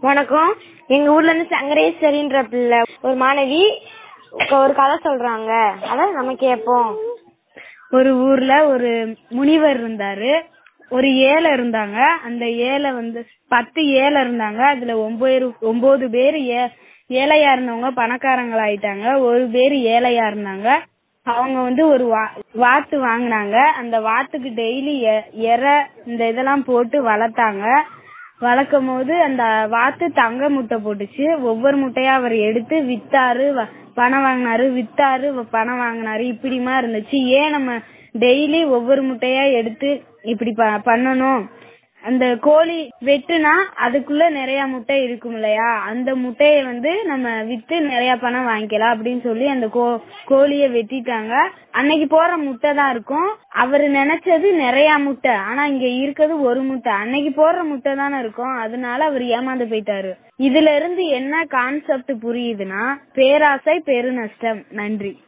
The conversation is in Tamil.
வணக்கம். எங்க ஊர்ல இருந்து சங்கரேஸ்வரின்ற பிள்ளை ஒரு மாணவி ஒரு கதை சொல்றாங்க. அதான் நம்ம கேட்போம். ஒரு ஊர்ல ஒரு முனிவர் இருந்தாரு. ஒரு ஏழை இருந்தாங்க. அந்த ஏழை 10 ஏழை இருந்தாங்க. அதுல 9 பேர் ஏழையா இருந்தவங்க பணக்காரங்களா ஆயிட்டாங்க. ஒரு பேர் ஏழையா இருந்தாங்க. அவங்க ஒரு வாத்து வாங்கினாங்க. அந்த வாத்துக்கு டெய்லி இந்த இதெல்லாம் போட்டு வளர்த்தாங்க. வளர்க்கும் போது அந்த வாத்து தங்க முட்டை போட்டுச்சு. ஒவ்வொரு முட்டையா அவர் எடுத்து வித்தாரு, பணம் வாங்கினாரு, வித்தாரு, பணம் வாங்கினாரு. இப்படிமா இருந்துச்சு. ஏன் நம்ம டெய்லி ஒவ்வொரு முட்டையா எடுத்து இப்படி பண்ணணும்? அந்த கோழி வெட்டுனா அதுக்குள்ள நிறைய முட்டை இருக்கும் இல்லையா? அந்த முட்டைய நம்ம வித்து நிறைய பணம் வாங்கிக்கலாம் அப்படின்னு சொல்லி அந்த கோழிய வெட்டிட்டாங்க. அன்னைக்கு போற முட்டை தான் இருக்கும். அவரு நினைச்சது நிறைய முட்டை, ஆனா இங்க இருக்கிறது ஒரு முட்டை. அன்னைக்கு போடுற முட்டை தானே இருக்கும். அதனால அவர் ஏமாந்து போயிட்டாரு. இதுல இருந்து என்ன கான்செப்ட் புரியுதுன்னா, பேராசை பெருநஷ்டம். நன்றி.